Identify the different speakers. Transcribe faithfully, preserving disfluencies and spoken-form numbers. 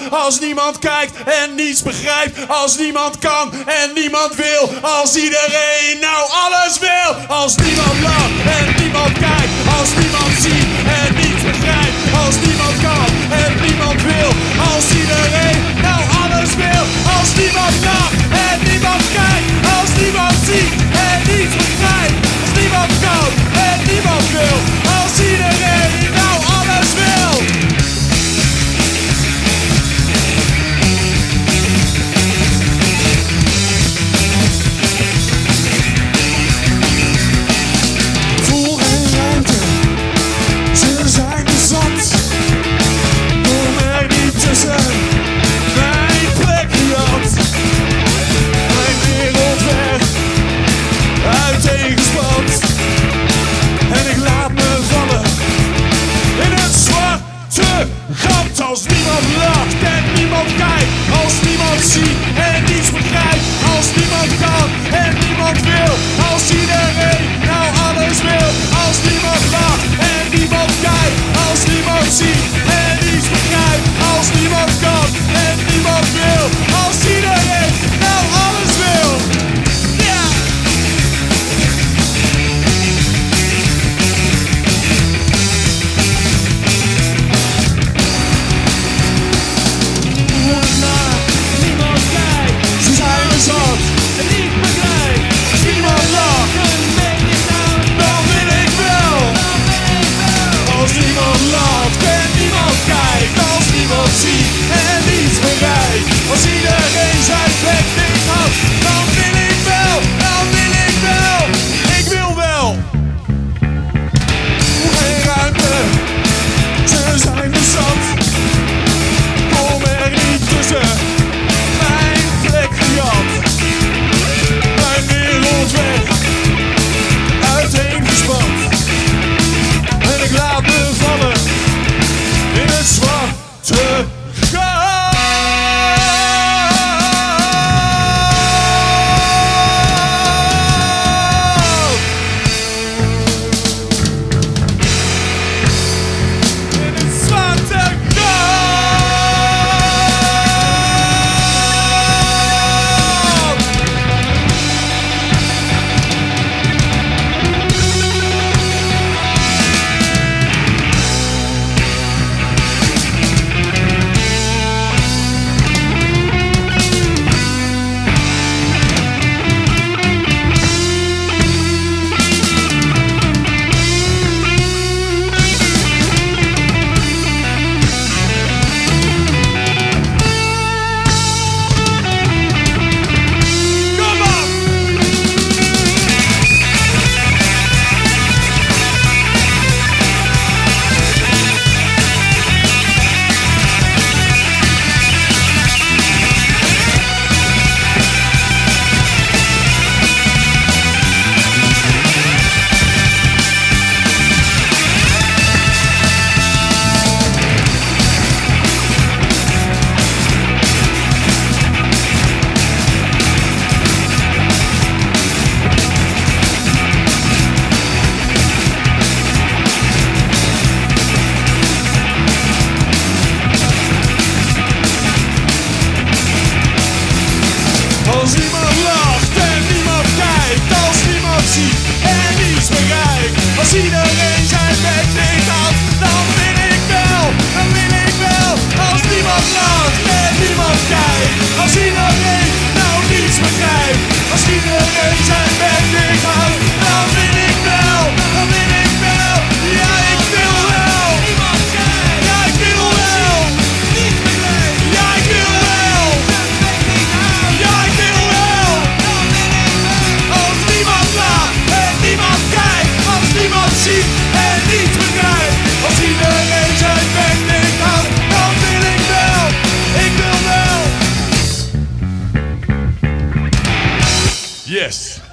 Speaker 1: als niemand kijkt en niets begrijpt, als niemand kan en niemand wil, als iedereen nou alles wil, als niemand lacht en niemand kijkt, als niemand ziet en niets begrijpt, als niemand kan en niemand wil, als iedereen nou alles wil, als niemand lacht en niemand kijkt, als niemand ziet en niets begrijpt, als niemand kan en niemand wil, als iedereen nou alles wil.
Speaker 2: Voel en ruimte, ze zijn de zand. Kom er niet tussen, mijn plek gejat. Mijn wereld weg, uiteengespand. En ik laat me vallen in het zwarte gat. Als niemand lacht en niemand kijkt, als niemand ziet en niets begrijpt, als niemand kan en niemand wil, als iedereen nou alles wil, als niemand lacht en niemand kijkt, als niemand ziet en niets begrijpt, als niemand kan en niemand wil, als iedereen nou alles wil. Ja!
Speaker 3: Niemand kijkt,
Speaker 2: Ze zijn er zat,
Speaker 3: en niet begrijpt.
Speaker 2: als niemand lacht,
Speaker 3: Een beetje down,
Speaker 2: dan wil ik wel.
Speaker 3: dan ben ik wel.
Speaker 2: Als niemand lacht en niemand kijkt, als niemand ziet en niets bereikt, als iedereen zijn plek dicht had, dan wil ik wel, dan wil ik wel, ik wil wel. Geen ruimte, ze zijn er zat. Kom er niet tussen, mijn plek gejat. Mijn wereld weg, uiteengespand. En ik laat me vallen in het zwarte gat. In het zwarte gat. Kom op! Als niemand lacht en niemand kijkt, als niemand ziet en niets begrijpt, als iedereen zijn bek dicht houdt, dan wil ik wel, dan wil ik wel. Als niemand lacht en niemand kijkt, als iedereen nou niets begrijpt, als iedereen zijn bek dicht houdt, dan wil ik wel, dan wil ik wel. Ja, ik wil wel.
Speaker 3: Niemand kijkt,
Speaker 2: Ja, ik wil wel.
Speaker 3: niet begrijpt.
Speaker 2: Ja, ik wil wel.
Speaker 3: Een beetje down,
Speaker 2: Ja, ik wil wel.
Speaker 3: dan ben ik wel.
Speaker 2: Als niemand lacht en niemand kijkt, als niemand ziet en niets begrijpt, als iedereen zijn bek dicht houdt, dan wil ik wel, ik wil wel. Yes.